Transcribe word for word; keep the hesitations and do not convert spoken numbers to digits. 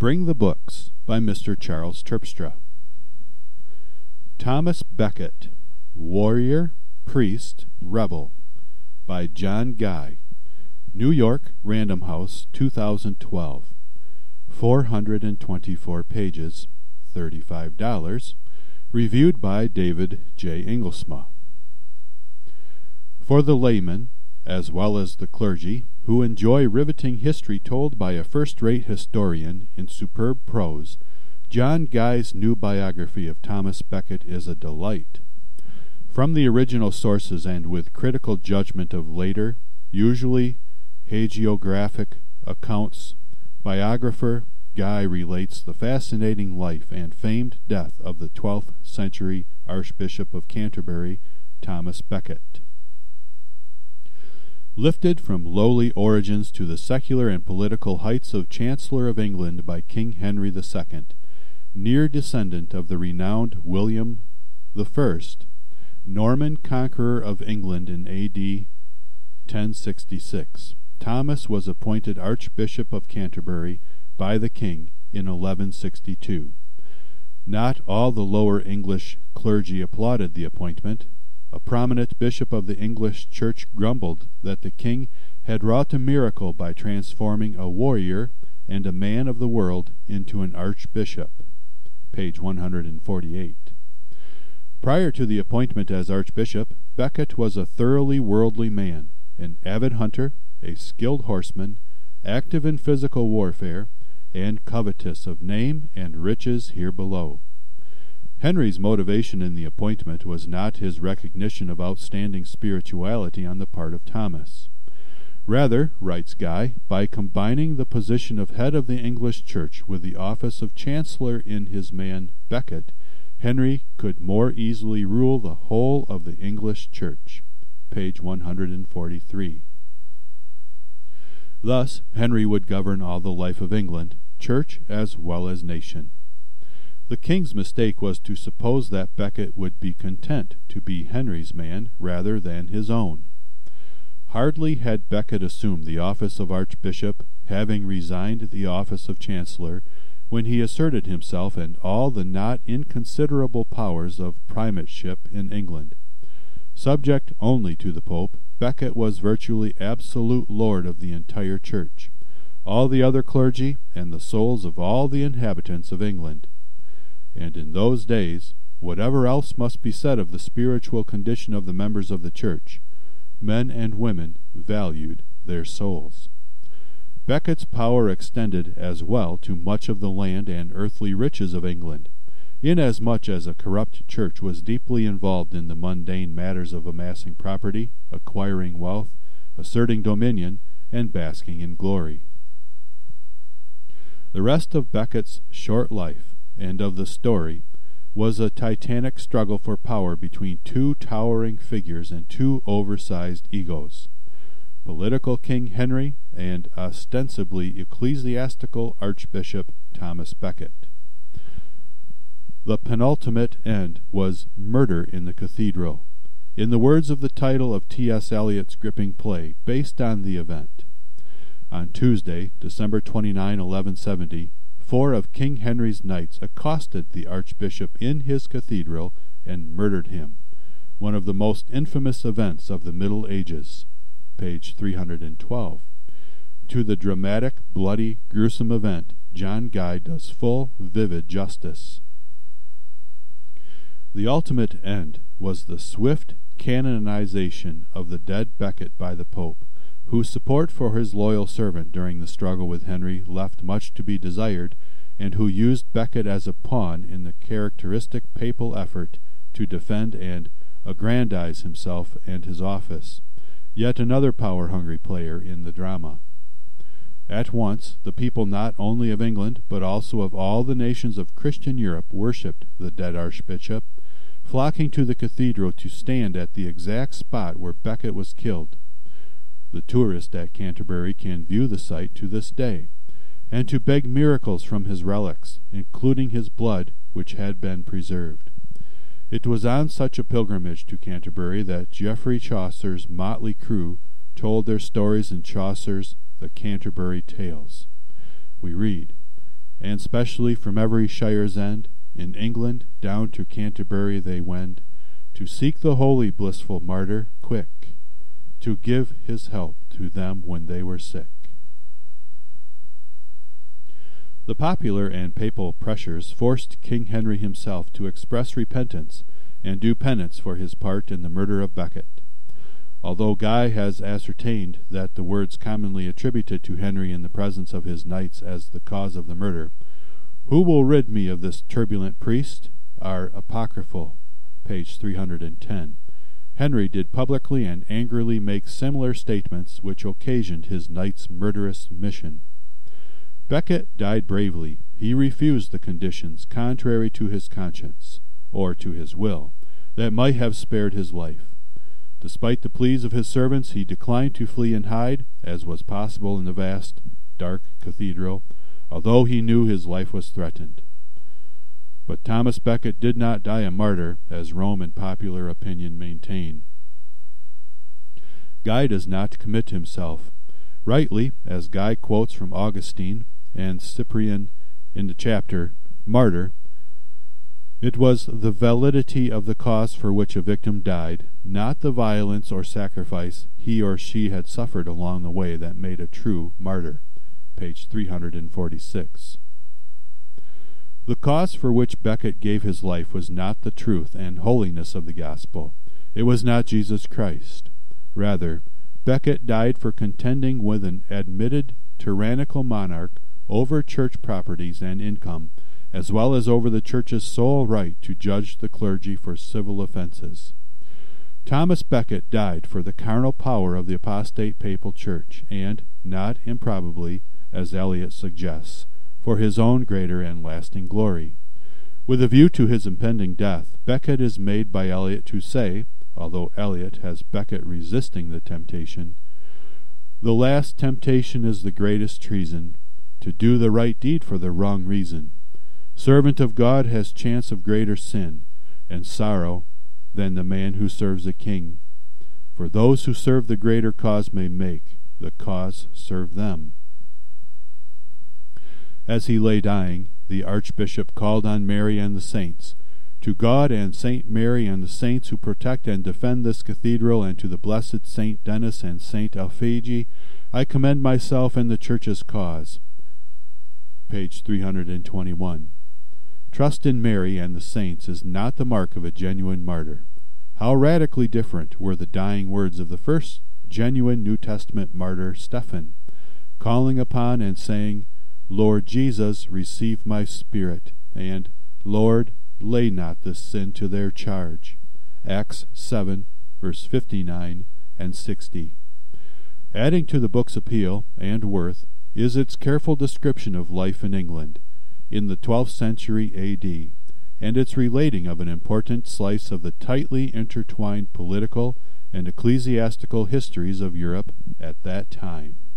Bring the Books by Mister Charles Terpstra. Thomas Becket, Warrior, Priest, Rebel, by John Guy. New York, Random House, two thousand twelve. four hundred twenty-four pages, thirty-five dollars. Reviewed by David J. Inglesma. For the layman, as well as the clergy, who enjoy riveting history told by a first-rate historian in superb prose, John Guy's new biography of Thomas Becket is a delight. From the original sources and with critical judgment of later, usually hagiographic accounts, biographer Guy relates the fascinating life and famed death of the twelfth century Archbishop of Canterbury, Thomas Becket. Lifted from lowly origins to the secular and political heights of Chancellor of England by King Henry the Second, near descendant of the renowned William the First, Norman conqueror of England in A D ten sixty-six, Thomas was appointed Archbishop of Canterbury by the King in eleven sixty-two. Not all the lower English clergy applauded the appointment. A prominent bishop of the English Church grumbled that the king had wrought a miracle by transforming a warrior and a man of the world into an archbishop. Page one hundred forty-eight. Prior to the appointment as archbishop, Becket was a thoroughly worldly man, an avid hunter, a skilled horseman, active in physical warfare, and covetous of name and riches here below. Henry's motivation in the appointment was not his recognition of outstanding spirituality on the part of Thomas. Rather, writes Guy, by combining the position of head of the English Church with the office of Chancellor in his man Becket, Henry could more easily rule the whole of the English Church. Page one hundred forty-three. Thus, Henry would govern all the life of England, church as well as nation. The king's mistake was to suppose that Becket would be content to be Henry's man rather than his own. Hardly had Becket assumed the office of archbishop, having resigned the office of chancellor, when he asserted himself and all the not inconsiderable powers of primateship in England. Subject only to the Pope, Becket was virtually absolute lord of the entire church, all the other clergy, and the souls of all the inhabitants of England. And in those days, whatever else must be said of the spiritual condition of the members of the church, men and women valued their souls. Becket's power extended as well to much of the land and earthly riches of England, inasmuch as a corrupt church was deeply involved in the mundane matters of amassing property, acquiring wealth, asserting dominion, and basking in glory. The rest of Becket's short life, and of the story, was a titanic struggle for power between two towering figures and two oversized egos, political King Henry and ostensibly ecclesiastical Archbishop Thomas Becket. The penultimate end was murder in the cathedral, in the words of the title of T S Eliot's gripping play, based on the event. On Tuesday, December twenty-ninth, eleven seventy, four of King Henry's knights accosted the archbishop in his cathedral and murdered him, one of the most infamous events of the Middle Ages. Page three hundred twelve. To the dramatic, bloody, gruesome event, John Guy does full, vivid justice. The ultimate end was the swift canonization of the dead Becket by the Pope, whose support for his loyal servant during the struggle with Henry left much to be desired, and who used Becket as a pawn in the characteristic papal effort to defend and aggrandize himself and his office, yet another power-hungry player in the drama. At once, the people not only of England, but also of all the nations of Christian Europe worshipped the dead archbishop, flocking to the cathedral to stand at the exact spot where Becket was killed. The tourist at Canterbury can view the site to this day, and to beg miracles from his relics, including his blood, which had been preserved. It was on such a pilgrimage to Canterbury that Geoffrey Chaucer's motley crew told their stories in Chaucer's The Canterbury Tales. We read, and specially from every shire's end, in England down to Canterbury they wend, to seek the holy blissful martyr quick, to give his help to them when they were sick. The popular and papal pressures forced King Henry himself to express repentance and do penance for his part in the murder of Becket. Although Guy has ascertained that the words commonly attributed to Henry in the presence of his knights as the cause of the murder, "Who will rid me of this turbulent priest?" are apocryphal, page three hundred ten. Henry did publicly and angrily make similar statements which occasioned his knight's murderous mission. Becket died bravely. He refused the conditions contrary to his conscience, or to his will, that might have spared his life. Despite the pleas of his servants, he declined to flee and hide, as was possible in the vast, dark cathedral, although he knew his life was threatened. But Thomas Becket did not die a martyr, as Rome and popular opinion maintain. Guy does not commit himself. Rightly, as Guy quotes from Augustine and Cyprian in the chapter, Martyr, it was the validity of the cause for which a victim died, not the violence or sacrifice he or she had suffered along the way, that made a true martyr. Page three hundred forty-six. The cause for which Becket gave his life was not the truth and holiness of the gospel. It was not Jesus Christ. Rather, Becket died for contending with an admitted tyrannical monarch over church properties and income, as well as over the church's sole right to judge the clergy for civil offenses. Thomas Becket died for the carnal power of the apostate papal church, and, not improbably, as Eliot suggests, for his own greater and lasting glory. With a view to his impending death, Becket is made by Eliot to say, although Eliot has Becket resisting the temptation, "The last temptation is the greatest treason, to do the right deed for the wrong reason. Servant of God has chance of greater sin and sorrow than the man who serves a king. For those who serve the greater cause may make the cause serve them." As he lay dying, the Archbishop called on Mary and the saints, "To God and Saint Mary and the saints who protect and defend this cathedral, and to the blessed Saint Denis and Saint Alphege, I commend myself and the Church's cause." Page three hundred twenty-one. Trust in Mary and the saints is not the mark of a genuine martyr. How radically different were the dying words of the first genuine New Testament martyr, Stephen, calling upon and saying, "Lord Jesus, receive my spirit," and, "Lord, lay not this sin to their charge." Acts seven, verse fifty-nine and sixty. Adding to the book's appeal and worth is its careful description of life in England in the twelfth century A D, and its relating of an important slice of the tightly intertwined political and ecclesiastical histories of Europe at that time.